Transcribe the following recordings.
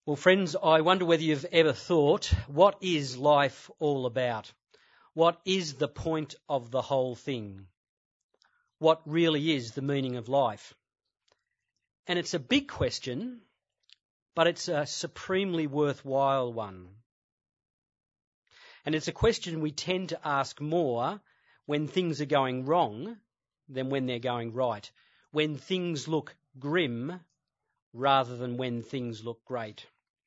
Well, friends, I wonder whether you've ever thought, what is life all about? What is the point of the whole thing? What really is the meaning of life? And it's a big question, but it's a supremely worthwhile one. And it's a question we tend to ask more when things are going wrong than when they're going right, when things look grim rather than when things look great.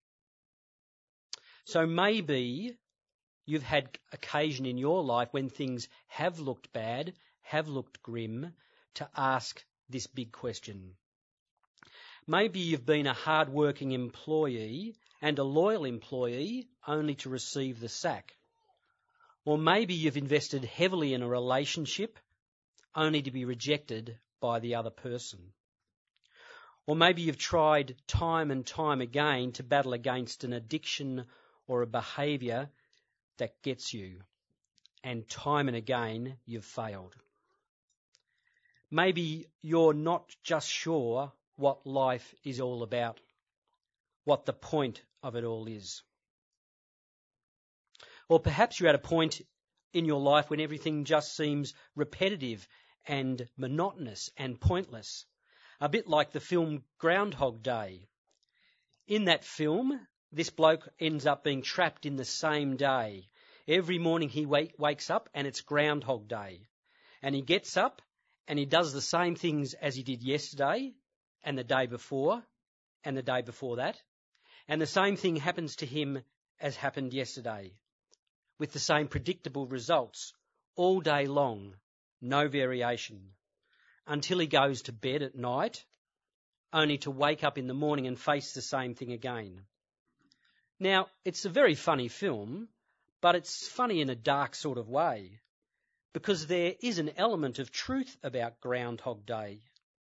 So maybe you've had occasion in your life when things have looked bad, have looked grim, to ask this big question. Maybe you've been a hard-working employee and a loyal employee only to receive the sack. Or maybe you've invested heavily in a relationship only to be rejected by the other person. Or maybe you've tried time and time again to battle against an addiction or a behaviour that gets you, and time and again you've failed. Maybe you're not just sure what life is all about, what the point of it all is. Or perhaps you're at a point in your life when everything just seems repetitive and monotonous and pointless, a bit like the film Groundhog Day. In that film, this bloke ends up being trapped in the same day. Every morning he wakes up and it's Groundhog Day. And he gets up and he does the same things as he did yesterday and the day before and the day before that. And the same thing happens to him as happened yesterday, with the same predictable results all day long, no variation, until he goes to bed at night, only to wake up in the morning and face the same thing again. Now, it's a very funny film, but it's funny in a dark sort of way, because there is an element of truth about Groundhog Day.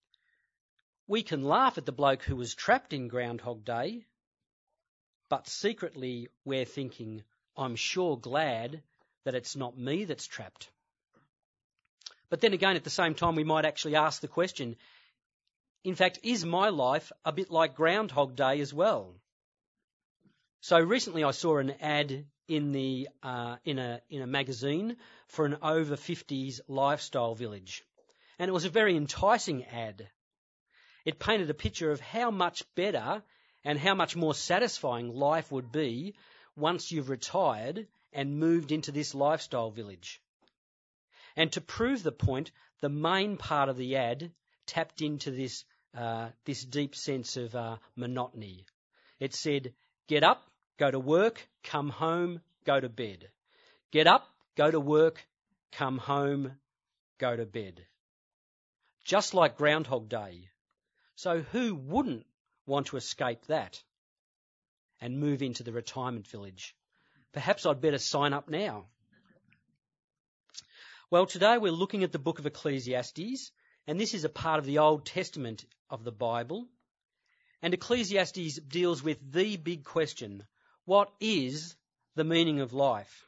We can laugh at the bloke who was trapped in Groundhog Day, but secretly we're thinking, I'm sure glad that it's not me that's trapped. But then again, at the same time, we might actually ask the question, in fact, is my life a bit like Groundhog Day as well? So recently I saw an ad in a magazine for an over 50s lifestyle village, and it was a very enticing ad. It painted a picture of how much better and how much more satisfying life would be once you've retired and moved into this lifestyle village. And to prove the point, the main part of the ad tapped into this deep sense of monotony. It said, get up, go to work, come home, go to bed. Get up, go to work, come home, go to bed. Just like Groundhog Day. So who wouldn't want to escape that and move into the retirement village? Perhaps I'd better sign up now. Well, today we're looking at the book of Ecclesiastes, and this is a part of the Old Testament of the Bible. And Ecclesiastes deals with the big question, what is the meaning of life?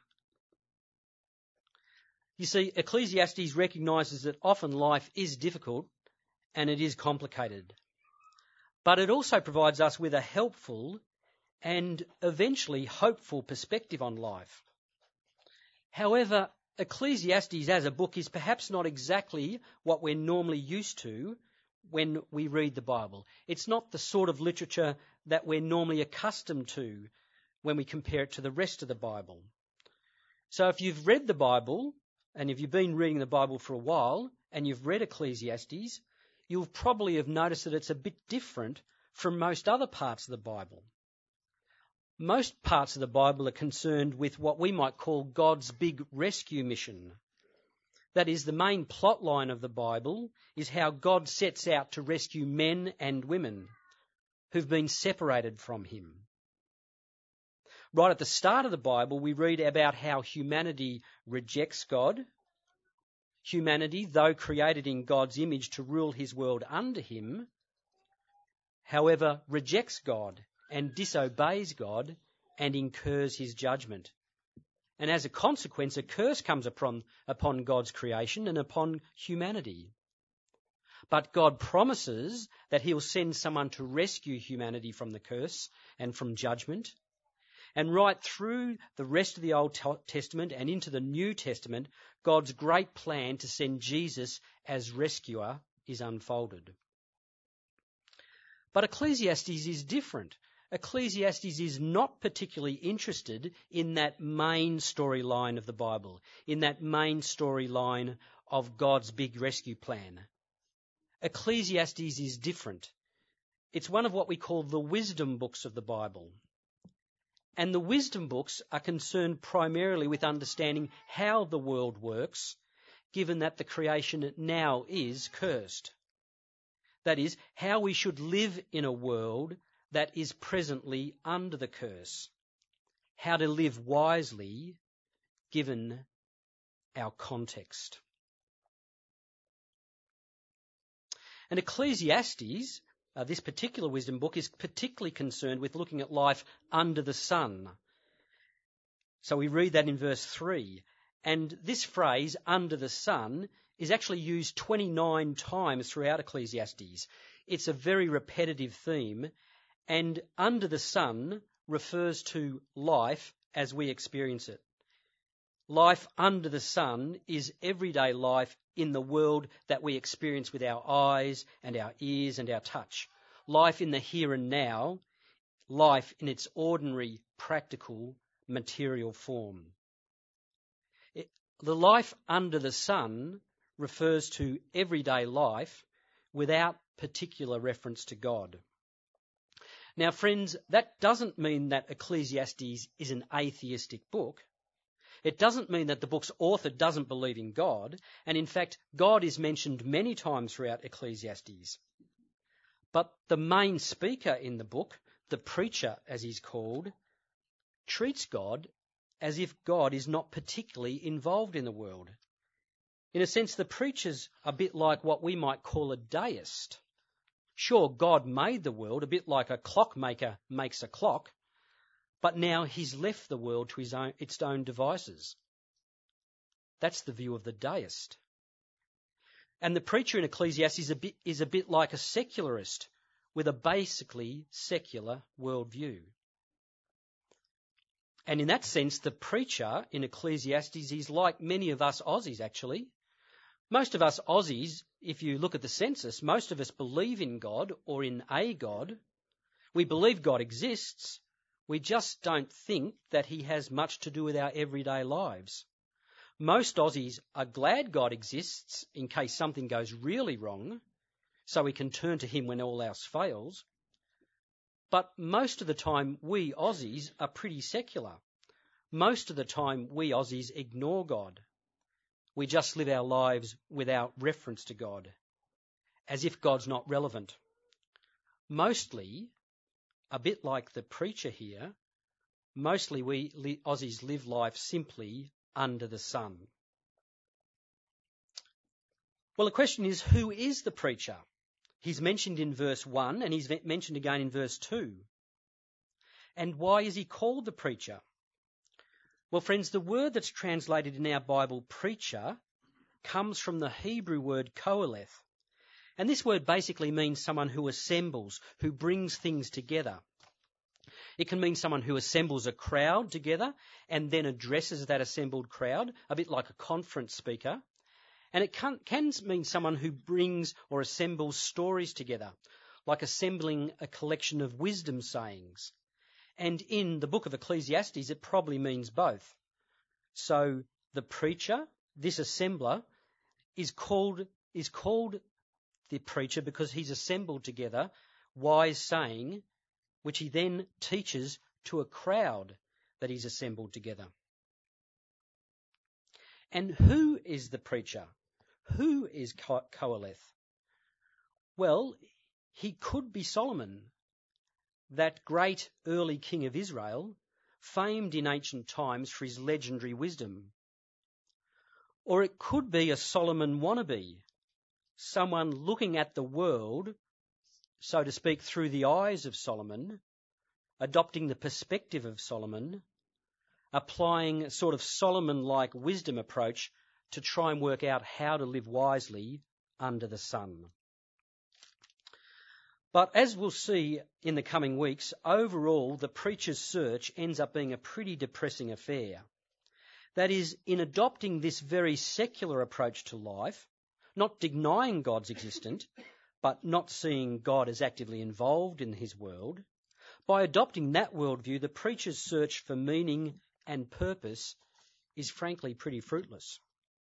You see, Ecclesiastes recognises that often life is difficult and it is complicated. But it also provides us with a helpful and eventually hopeful perspective on life. However, Ecclesiastes as a book is perhaps not exactly what we're normally used to when we read the Bible. It's not the sort of literature that we're normally accustomed to when we compare it to the rest of the Bible. So if you've read the Bible, and if you've been reading the Bible for a while, and you've read Ecclesiastes, you'll probably have noticed that it's a bit different from most other parts of the Bible. Most parts of the Bible are concerned with what we might call God's big rescue mission. That is, the main plot line of the Bible is how God sets out to rescue men and women who've been separated from him. Right at the start of the Bible, we read about how humanity rejects God. Humanity, though created in God's image to rule his world under him, however, rejects God and disobeys God and incurs his judgment. And as a consequence, a curse comes upon God's creation and upon humanity. But God promises that he'll send someone to rescue humanity from the curse and from judgment. And right through the rest of the Old Testament and into the New Testament, God's great plan to send Jesus as rescuer is unfolded. But Ecclesiastes is different. Ecclesiastes is not particularly interested in that main storyline of the Bible, in that main storyline of God's big rescue plan. Ecclesiastes is different. It's one of what we call the wisdom books of the Bible. And the wisdom books are concerned primarily with understanding how the world works, given that the creation now is cursed. That is, how we should live in a world that is presently under the curse. How to live wisely, given our context. And Ecclesiastes, this particular wisdom book, is particularly concerned with looking at life under the sun. So we read that in verse 3. And this phrase, under the sun, is actually used 29 times throughout Ecclesiastes. It's a very repetitive theme, and under the sun refers to life as we experience it. Life under the sun is everyday life in the world that we experience with our eyes and our ears and our touch. Life in the here and now, life in its ordinary, practical, material form. The life under the sun refers to everyday life without particular reference to God. Now, friends, that doesn't mean that Ecclesiastes is an atheistic book. It doesn't mean that the book's author doesn't believe in God, and in fact, God is mentioned many times throughout Ecclesiastes. But the main speaker in the book, the preacher as he's called, treats God as if God is not particularly involved in the world. In a sense, the preacher's a bit like what we might call a deist. Sure, God made the world a bit like a clockmaker makes a clock, but now he's left the world to its own devices. That's the view of the deist. And the preacher in Ecclesiastes is a bit like a secularist with a basically secular worldview. And in that sense, the preacher in Ecclesiastes is like many of us Aussies, actually. Most of us Aussies, if you look at the census, most of us believe in God or in a God. We believe God exists. We just don't think that he has much to do with our everyday lives. Most Aussies are glad God exists in case something goes really wrong, so we can turn to him when all else fails. But most of the time, we Aussies are pretty secular. Most of the time, we Aussies ignore God. We just live our lives without reference to God, as if God's not relevant. Mostly, a bit like the preacher here, mostly we Aussies live life simply under the sun. Well, the question is, who is the preacher? He's mentioned in verse 1 and he's mentioned again in verse 2. And why is he called the preacher? Well, friends, the word that's translated in our Bible, preacher, comes from the Hebrew word koheleth. And this word basically means someone who assembles, who brings things together. It can mean someone who assembles a crowd together and then addresses that assembled crowd, a bit like a conference speaker. And it can mean someone who brings or assembles stories together, like assembling a collection of wisdom sayings. And in the book of Ecclesiastes, it probably means both. So the preacher, this assembler, is called the preacher because he's assembled together wise saying, which he then teaches to a crowd that he's assembled together. And who is the preacher? Who is Koheleth? Well, he could be Solomon, that great early king of Israel, famed in ancient times for his legendary wisdom. Or it could be a Solomon wannabe, someone looking at the world, so to speak, through the eyes of Solomon, adopting the perspective of Solomon, applying a sort of Solomon-like wisdom approach to try and work out how to live wisely under the sun. But as we'll see in the coming weeks, overall the preacher's search ends up being a pretty depressing affair. That is, in adopting this very secular approach to life, not denying God's existence, but not seeing God as actively involved in his world, by adopting that worldview, the preacher's search for meaning and purpose is frankly pretty fruitless.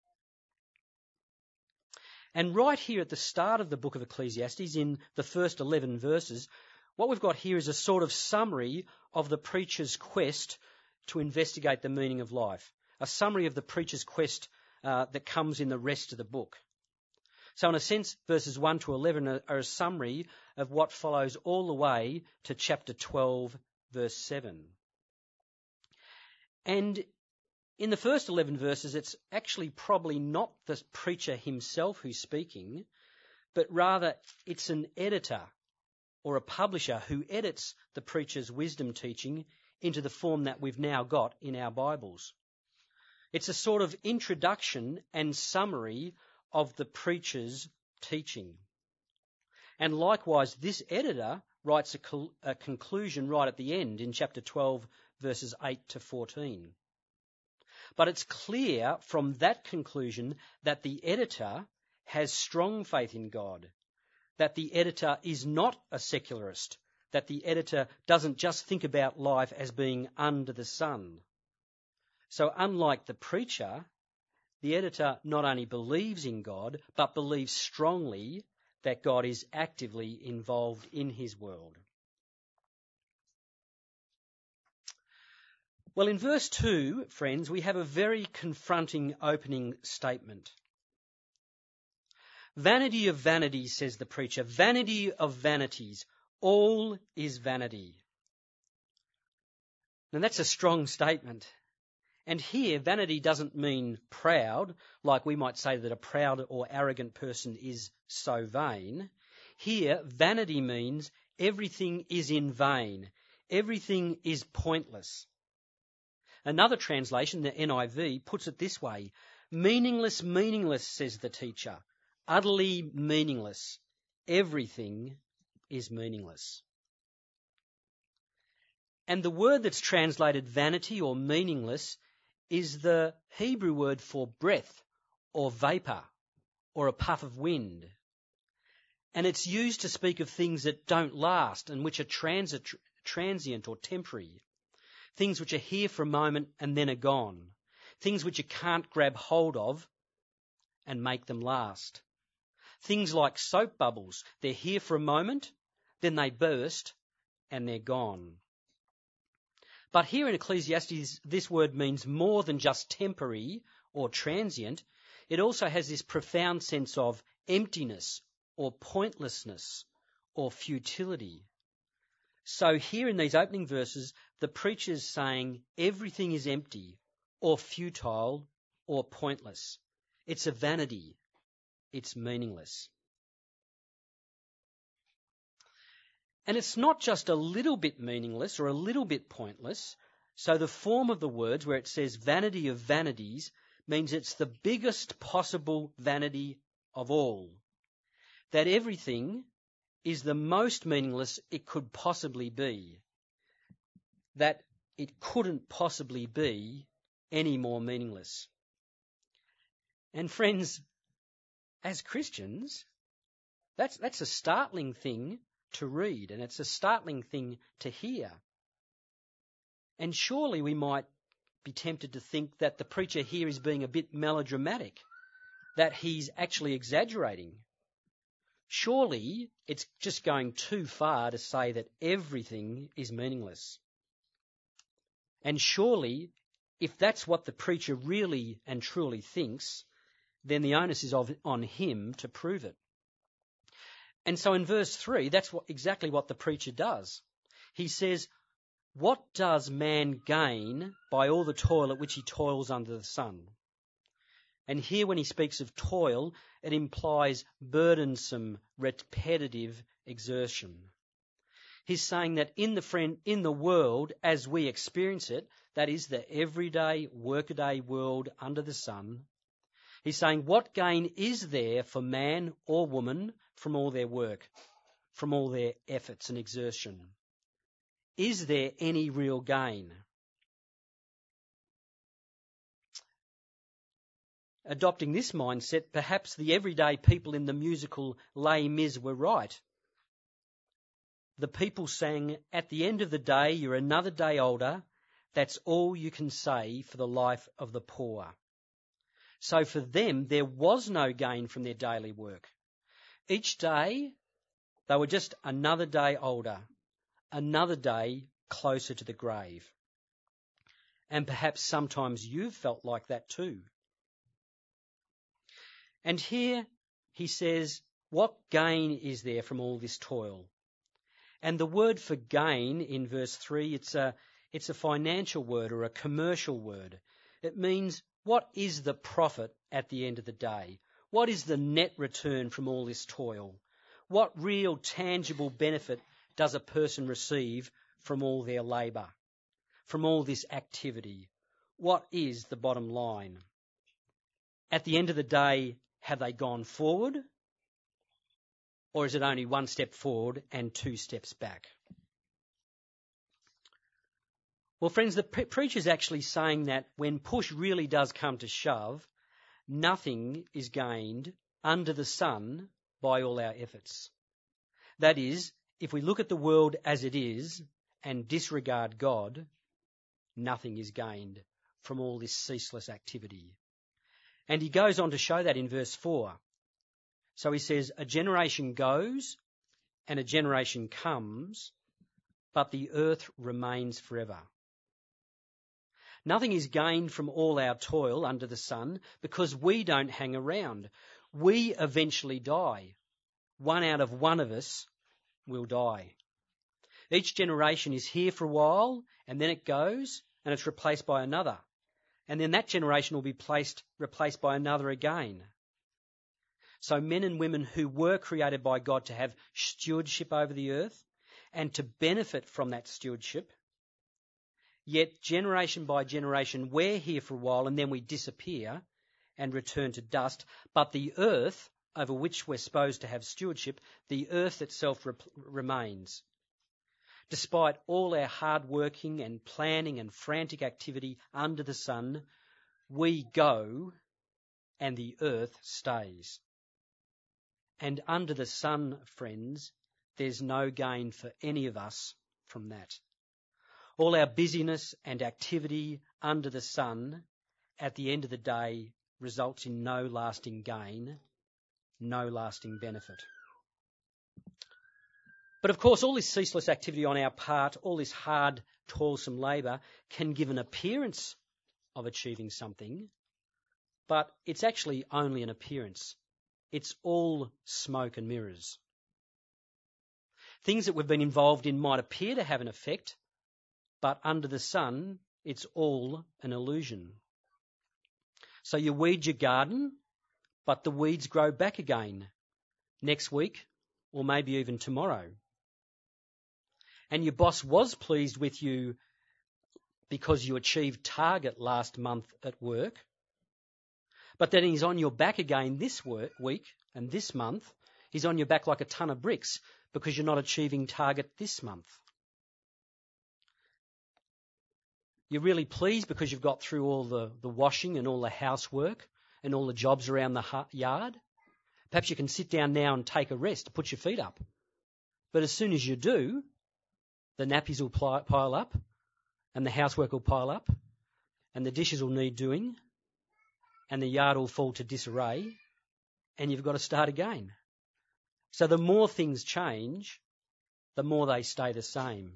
And right here at the start of the book of Ecclesiastes, in the first 11 verses, what we've got here is a sort of summary of the preacher's quest to investigate the meaning of life, a summary of the preacher's quest that comes in the rest of the book. So in a sense, verses 1 to 11 are a summary of what follows all the way to chapter 12, verse 7. And in the first 11 verses, it's actually probably not the preacher himself who's speaking, but rather it's an editor or a publisher who edits the preacher's wisdom teaching into the form that we've now got in our Bibles. It's a sort of introduction and summary of the preacher's teaching. And likewise, this editor writes a conclusion right at the end in chapter 12, verses 8 to 14. But it's clear from that conclusion that the editor has strong faith in God, that the editor is not a secularist, that the editor doesn't just think about life as being under the sun. So unlike the preacher, the editor not only believes in God, but believes strongly that God is actively involved in his world. Well, in verse 2, friends, we have a very confronting opening statement. Vanity of vanities, says the preacher, vanity of vanities, all is vanity. Now that's a strong statement. And here, vanity doesn't mean proud, like we might say that a proud or arrogant person is so vain. Here, vanity means everything is in vain. Everything is pointless. Another translation, the NIV, puts it this way: meaningless, meaningless, says the teacher. Utterly meaningless. Everything is meaningless. And the word that's translated vanity or meaningless is the Hebrew word for breath or vapour or a puff of wind. And it's used to speak of things that don't last and which are transient or temporary. Things which are here for a moment and then are gone. Things which you can't grab hold of and make them last. Things like soap bubbles. They're here for a moment, then they burst and they're gone. But here in Ecclesiastes, this word means more than just temporary or transient. It also has this profound sense of emptiness or pointlessness or futility. So here in these opening verses, the preacher's saying everything is empty or futile or pointless. It's a vanity. It's meaningless. And it's not just a little bit meaningless or a little bit pointless. So the form of the words where it says vanity of vanities means it's the biggest possible vanity of all. That everything is the most meaningless it could possibly be. That it couldn't possibly be any more meaningless. And friends, as Christians, that's a startling thing to read, and it's a startling thing to hear. And surely we might be tempted to think that the preacher here is being a bit melodramatic, that he's actually exaggerating. Surely it's just going too far to say that everything is meaningless. And surely, if that's what the preacher really and truly thinks, then the onus is on him to prove it. And so in verse 3, that's exactly what the preacher does. He says, what does man gain by all the toil at which he toils under the sun? And here when he speaks of toil, it implies burdensome, repetitive exertion. He's saying that in the world as we experience it, that is the everyday, workaday world under the sun, he's saying what gain is there for man or woman from all their work, from all their efforts and exertion? Is there any real gain? Adopting this mindset, perhaps the everyday people in the musical Les Mis were right. The people sang, "At the end of the day, you're another day older. That's all you can say for the life of the poor." So for them, there was no gain from their daily work. Each day, they were just another day older, another day closer to the grave. And perhaps sometimes you've felt like that too. And here he says, what gain is there from all this toil? And the word for gain in verse 3, it's a financial word or a commercial word. It means, what is the profit at the end of the day? What is the net return from all this toil? What real tangible benefit does a person receive from all their labour, from all this activity? What is the bottom line? At the end of the day, have they gone forward? Or is it only one step forward and two steps back? Well, friends, the preacher's actually saying that when push really does come to shove, nothing is gained under the sun by all our efforts. That is, if we look at the world as it is and disregard God, nothing is gained from all this ceaseless activity. And he goes on to show that in verse 4. So he says, a generation goes and a generation comes, but the earth remains forever. Nothing is gained from all our toil under the sun because we don't hang around. We eventually die. One out of one of us will die. Each generation is here for a while and then it goes and it's replaced by another. And then that generation will be replaced by another again. So men and women who were created by God to have stewardship over the earth and to benefit from that stewardship, yet generation by generation we're here for a while and then we disappear and return to dust. But the earth over which we're supposed to have stewardship, the earth itself remains. Despite all our hard working and planning and frantic activity under the sun, we go and the earth stays. And under the sun, friends, there's no gain for any of us from that. All our busyness and activity under the sun, at the end of the day, results in no lasting gain, no lasting benefit. But of course, all this ceaseless activity on our part, all this hard, toilsome labour, can give an appearance of achieving something, but it's actually only an appearance. It's all smoke and mirrors. Things that we've been involved in might appear to have an effect, but under the sun, it's all an illusion. So you weed your garden, but the weeds grow back again next week or maybe even tomorrow. And your boss was pleased with you because you achieved target last month at work, but then he's on your back again this week and this month. He's on your back like a ton of bricks because you're not achieving target this month. You're really pleased because you've got through all the washing and all the housework and all the jobs around the yard. Perhaps you can sit down now and take a rest, put your feet up. But as soon as you do, the nappies will pile up and the housework will pile up and the dishes will need doing and the yard will fall to disarray and you've got to start again. So the more things change, the more they stay the same.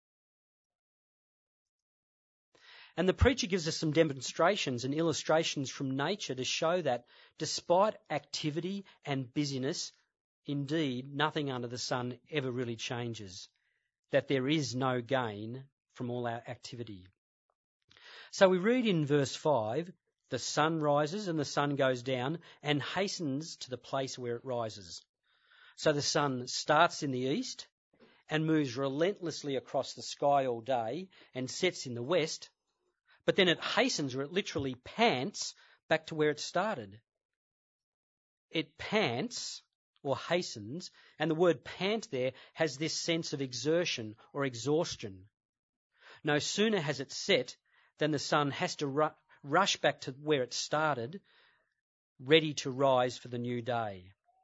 And the preacher gives us some demonstrations and illustrations from nature to show that despite activity and busyness, indeed, nothing under the sun ever really changes, that there is no gain from all our activity. So we read in verse 5, the sun rises and the sun goes down and hastens to the place where it rises. So the sun starts in the east and moves relentlessly across the sky all day and sets in the west, but then it hastens, or it literally pants, back to where it started. It pants or hastens, and the word pant there has this sense of exertion or exhaustion. No sooner has it set than the sun has to rush back to where it started, ready to rise for the new day.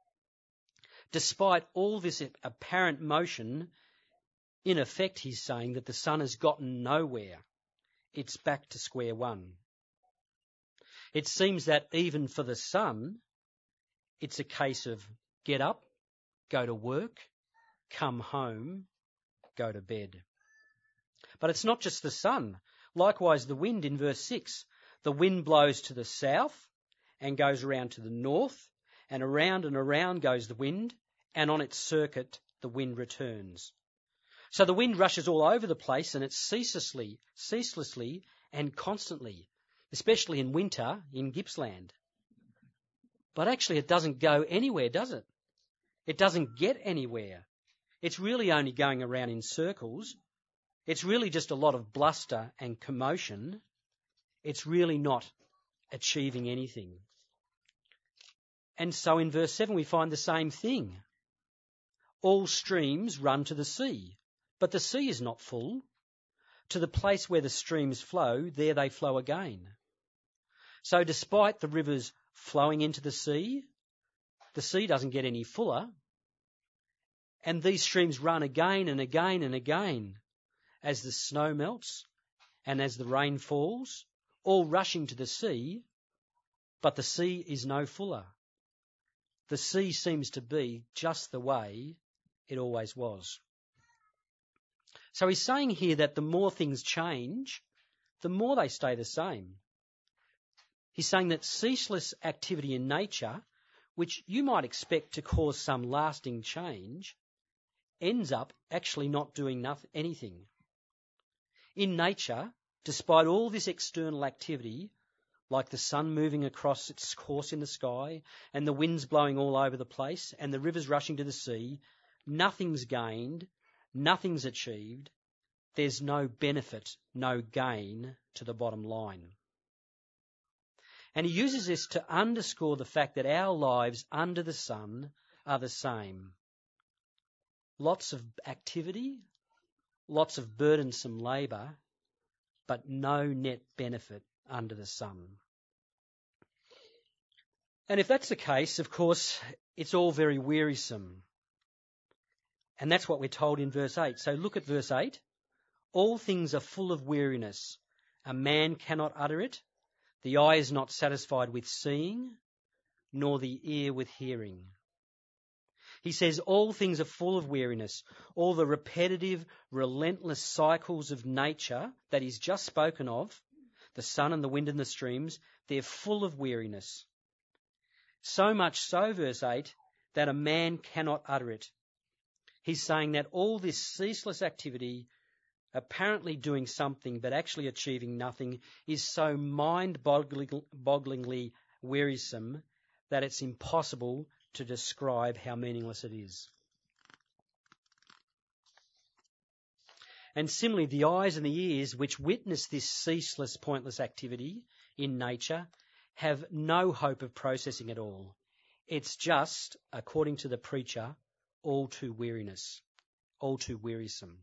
Despite all this apparent motion, in effect he's saying that the sun has gotten nowhere. It's back to square one. It seems that even for the sun, it's a case of get up, go to work, come home, go to bed. But it's not just the sun. Likewise, the wind in verse 6. The wind blows to the south and goes around to the north, and around goes the wind, and on its circuit the wind returns. So the wind rushes all over the place, and it's ceaselessly and constantly, especially in winter in Gippsland. But actually it doesn't go anywhere, does it? It doesn't get anywhere. It's really only going around in circles. It's really just a lot of bluster and commotion. It's really not achieving anything. And so in verse 7 we find the same thing. All streams run to the sea, but the sea is not full. To the place where the streams flow, there they flow again. So despite the rivers flowing into the sea doesn't get any fuller. And these streams run again and again and again as the snow melts and as the rain falls, all rushing to the sea, but the sea is no fuller. The sea seems to be just the way it always was. So he's saying here that the more things change, the more they stay the same. He's saying that ceaseless activity in nature, which you might expect to cause some lasting change, ends up actually not doing anything. In nature, despite all this external activity, like the sun moving across its course in the sky and the winds blowing all over the place and the rivers rushing to the sea, nothing's gained, nothing's achieved. There's no benefit, no gain to the bottom line. And he uses this to underscore the fact that our lives under the sun are the same. Lots of activity, lots of burdensome labour, but no net benefit under the sun. And if that's the case, of course, it's all very wearisome. And that's what we're told in verse 8. So look at verse 8. All things are full of weariness. A man cannot utter it. The eye is not satisfied with seeing, nor the ear with hearing. He says all things are full of weariness. All the repetitive, relentless cycles of nature that he's just spoken of, the sun and the wind and the streams, they're full of weariness. So much so, verse 8, that a man cannot utter it. He's saying that all this ceaseless activity, apparently doing something but actually achieving nothing, is so mind-bogglingly wearisome that it's impossible to describe how meaningless it is. And similarly, the eyes and the ears which witness this ceaseless, pointless activity in nature have no hope of processing it all. It's just, according to the preacher, all too wearisome.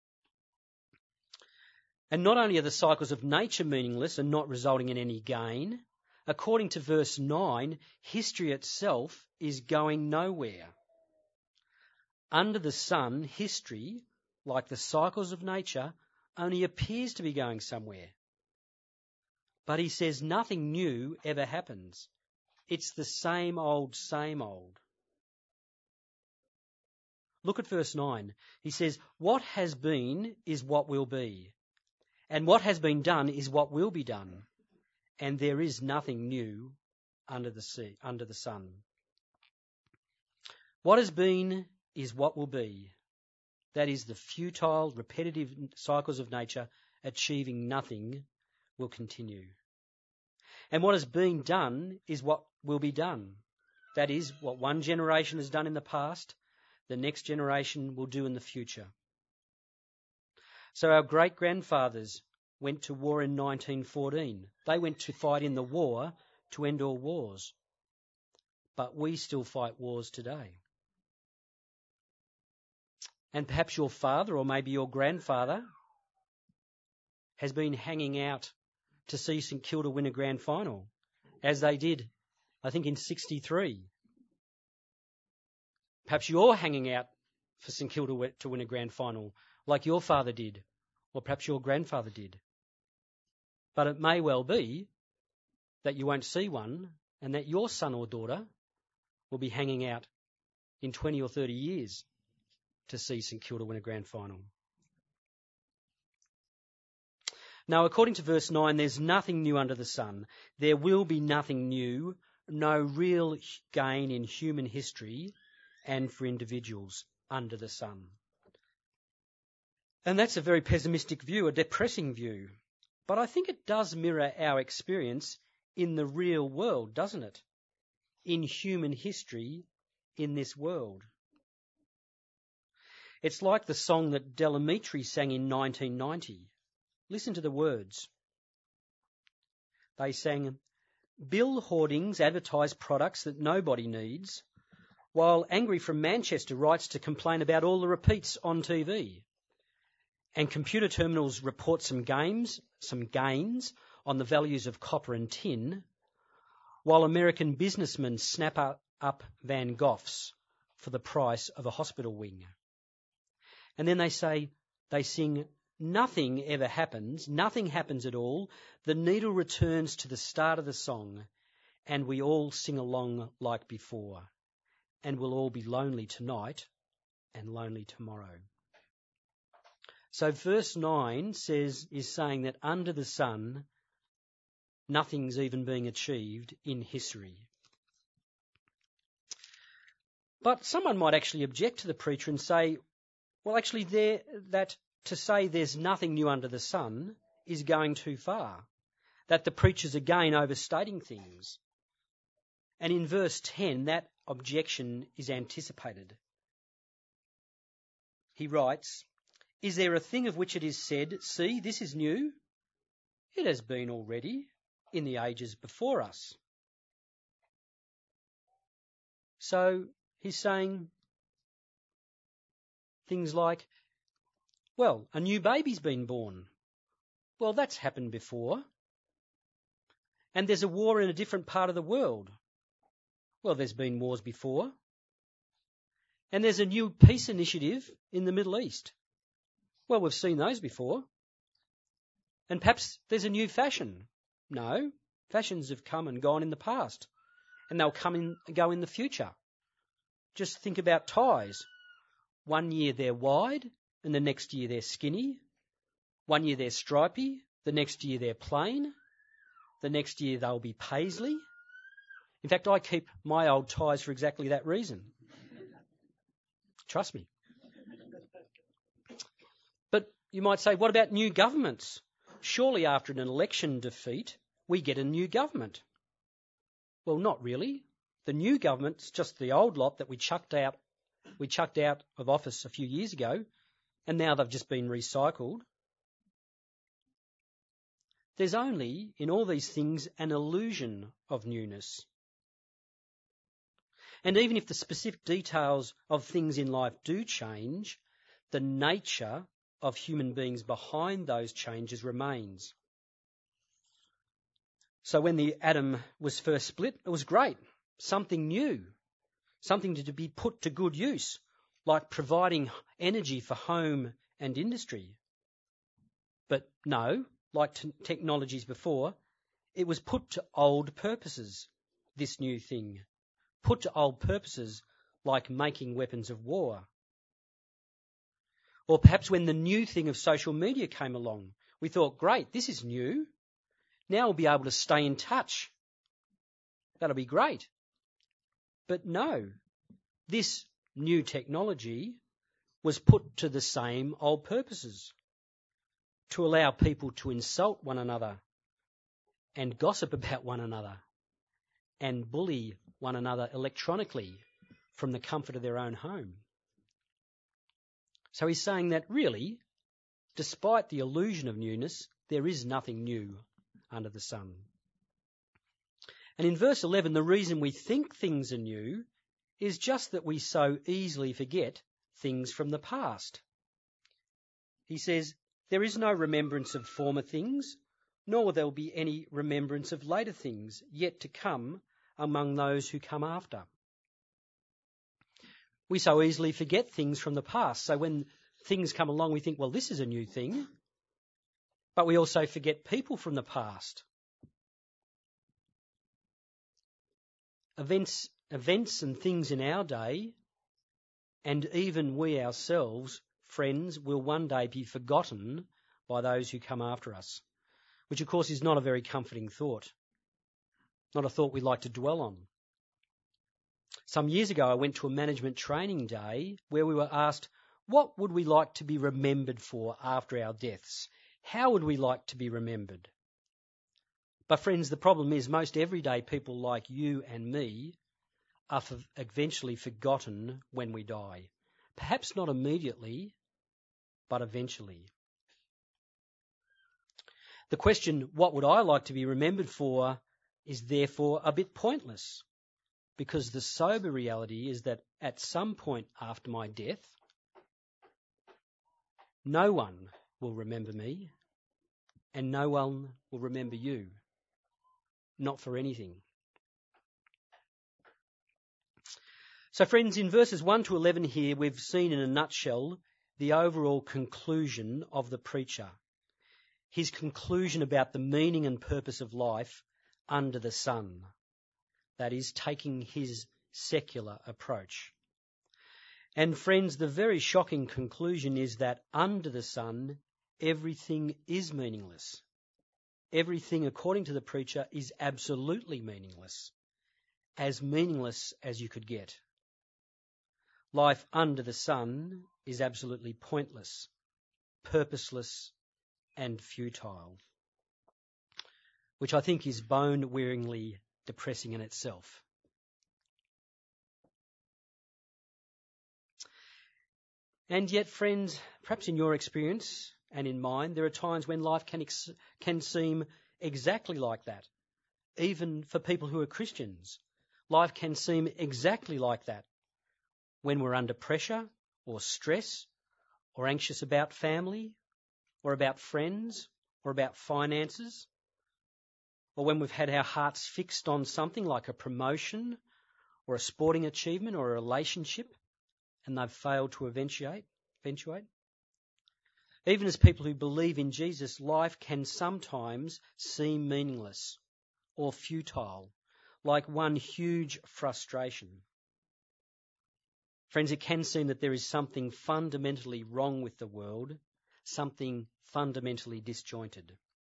And not only are the cycles of nature meaningless and not resulting in any gain, according to verse 9, history itself is going nowhere. Under the sun, history, like the cycles of nature, only appears to be going somewhere. But he says nothing new ever happens. It's the same old, same old. Look at verse 9. He says, what has been is what will be, and what has been done is what will be done, and there is nothing new under the sun. What has been is what will be. That is, the futile, repetitive cycles of nature achieving nothing will continue. And what has been done is what will be done. That is, what one generation has done in the past, the next generation will do in the future. So our great-grandfathers went to war in 1914. They went to fight in the war to end all wars. But we still fight wars today. And perhaps your father or maybe your grandfather has been hanging out to see St Kilda win a grand final, as they did, I think, in 63. Perhaps you're hanging out for St Kilda to win a grand final, like your father did, or perhaps your grandfather did. But it may well be that you won't see one, and that your son or daughter will be hanging out in 20 or 30 years to see St Kilda win a grand final. Now, according to verse 9, there's nothing new under the sun. There will be nothing new, no real gain in human history and for individuals under the sun. And that's a very pessimistic view, a depressing view. But I think it does mirror our experience in the real world, doesn't it? In human history in this world. It's like the song that Delamitri sang in 1990. Listen to the words. They sang, "Bill hoardings advertise products that nobody needs, while Angry from Manchester writes to complain about all the repeats on TV. And computer terminals report some gains on the values of copper and tin, while American businessmen snap up Van Goghs for the price of a hospital wing." And then they sing, "Nothing ever happens, nothing happens at all. The needle returns to the start of the song, and we all sing along like before. And we'll all be lonely tonight and lonely tomorrow." So verse 9 is saying that under the sun, nothing's even being achieved in history. But someone might actually object to the preacher and say, well, actually, that to say there's nothing new under the sun is going too far, that the preacher's again overstating things. And in verse 10, that objection is anticipated. He writes, "Is there a thing of which it is said, 'See, this is new'? It has been already in the ages before us." So he's saying things like, well, a new baby's been born. Well, that's happened before. And there's a war in a different part of the world. Well, there's been wars before. And there's a new peace initiative in the Middle East. Well, we've seen those before. And perhaps there's a new fashion. No, fashions have come and gone in the past, and they'll come and go in the future. Just think about ties. One year they're wide, and the next year they're skinny. One year they're stripy, the next year they're plain. The next year they'll be paisley. In fact, I keep my old ties for exactly that reason. Trust me. But you might say, what about new governments? Surely after an election defeat, we get a new government. Well, not really. The new government's just the old lot that we chucked out of office a few years ago, and now they've just been recycled. There's only, in all these things, an illusion of newness. And even if the specific details of things in life do change, the nature of human beings behind those changes remains. So when the atom was first split, it was great, something new, something to be put to good use, like providing energy for home and industry. But no, like technologies before, it was put to old purposes, this new thing, put to old purposes like making weapons of war. Or perhaps when the new thing of social media came along, we thought, great, this is new. Now we'll be able to stay in touch. That'll be great. But no, this new technology was put to the same old purposes, to allow people to insult one another and gossip about one another and bully one another electronically from the comfort of their own home. So he's saying that really, despite the illusion of newness, there is nothing new under the sun. And in verse 11, the reason we think things are new is just that we so easily forget things from the past. He says, there is no remembrance of former things, nor will there be any remembrance of later things yet to come among those who come after. We so easily forget things from the past. So when things come along, we think, well, this is a new thing. But we also forget people from the past. Events and things in our day, and even we ourselves, friends, will one day be forgotten by those who come after us, which of course is not a very comforting thought, not a thought we like to dwell on. Some years ago, I went to a management training day where we were asked, what would we like to be remembered for after our deaths? How would we like to be remembered? But friends, the problem is most everyday people like you and me are eventually forgotten when we die. Perhaps not immediately, but eventually. The question, what would I like to be remembered for, is therefore a bit pointless, because the sober reality is that at some point after my death, no one will remember me and no one will remember you, not for anything. So friends, in verses 1 to 11 here, we've seen in a nutshell the overall conclusion of the preacher. His conclusion about the meaning and purpose of life under the sun. That is, taking his secular approach. And friends, the very shocking conclusion is that under the sun, everything is meaningless. Everything, according to the preacher, is absolutely meaningless as you could get. Life under the sun is absolutely pointless, purposeless, and futile, which I think is bone-wearingly depressing in itself. And yet, friends, perhaps in your experience and in mine, there are times when life can seem exactly like that. Even for people who are Christians, life can seem exactly like that when we're under pressure or stress or anxious about family or about friends or about finances, or when we've had our hearts fixed on something like a promotion or a sporting achievement or a relationship and they've failed to eventuate. Even as people who believe in Jesus, life can sometimes seem meaningless or futile, like one huge frustration. Friends, it can seem that there is something fundamentally wrong with the world, something fundamentally disjointed.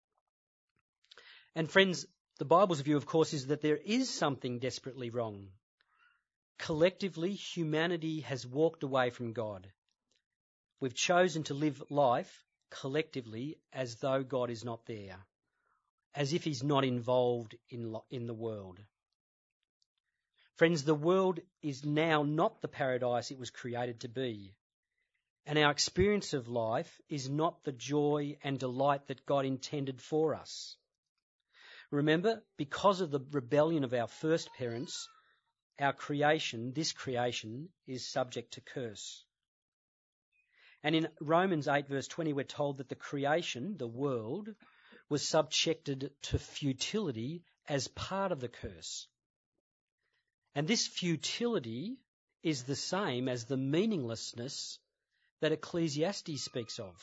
And friends, the Bible's view, of course, is that there is something desperately wrong. Collectively, humanity has walked away from God. We've chosen to live life collectively as though God is not there, as if he's not involved in the world. Friends, the world is now not the paradise it was created to be, and our experience of life is not the joy and delight that God intended for us. Remember, because of the rebellion of our first parents, this creation, is subject to curse. And in Romans 8 verse 20, we're told that the creation, the world, was subjected to futility as part of the curse. And this futility is the same as the meaninglessness that Ecclesiastes speaks of.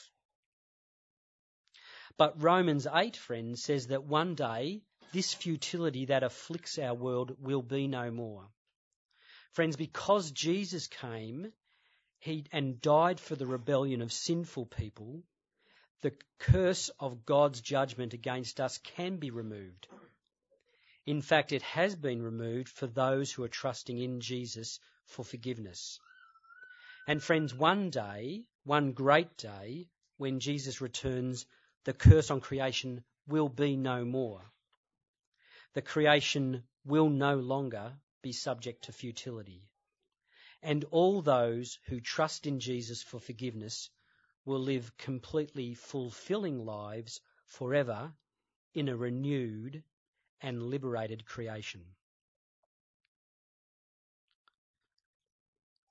But Romans 8, friends, says that one day this futility that afflicts our world will be no more. Friends, because Jesus came and died for the rebellion of sinful people, the curse of God's judgment against us can be removed. In fact, it has been removed for those who are trusting in Jesus for forgiveness. And friends, one great day, when Jesus returns, the curse on creation will be no more. The creation will no longer be subject to futility. And all those who trust in Jesus for forgiveness will live completely fulfilling lives forever in a renewed and liberated creation.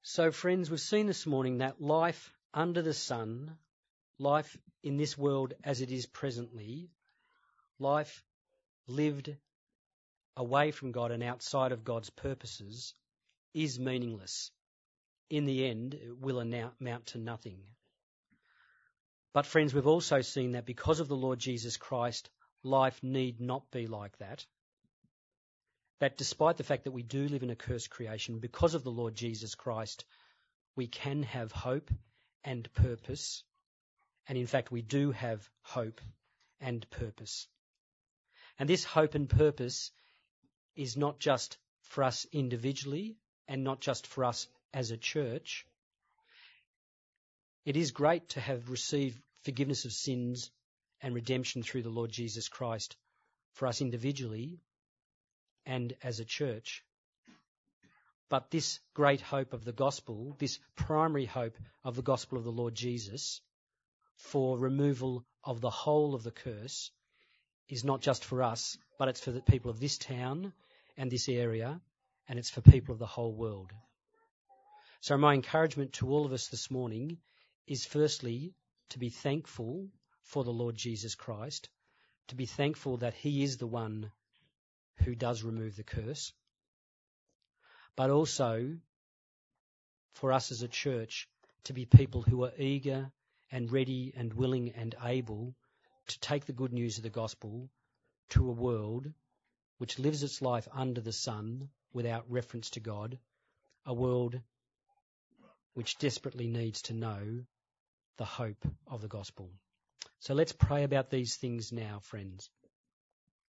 So, friends, we've seen this morning that life under the sun, life in this world as it is presently, life lived away from God and outside of God's purposes is meaningless. In the end, it will amount to nothing. But, friends, we've also seen that because of the Lord Jesus Christ, life need not be like that. That despite the fact that we do live in a cursed creation, because of the Lord Jesus Christ, we can have hope and purpose. And in fact, we do have hope and purpose. And this hope and purpose is not just for us individually and not just for us as a church. It is great to have received forgiveness of sins and redemption through the Lord Jesus Christ for us individually and as a church. But this great hope of the gospel, this primary hope of the gospel of the Lord Jesus for removal of the whole of the curse, is not just for us, but it's for the people of this town and this area, and it's for people of the whole world. So my encouragement to all of us this morning is firstly to be thankful for the Lord Jesus Christ, to be thankful that he is the one who does remove the curse, but also for us as a church to be people who are eager and ready and willing and able to take the good news of the gospel to a world which lives its life under the sun without reference to God, a world which desperately needs to know the hope of the gospel. So let's pray about these things now, friends.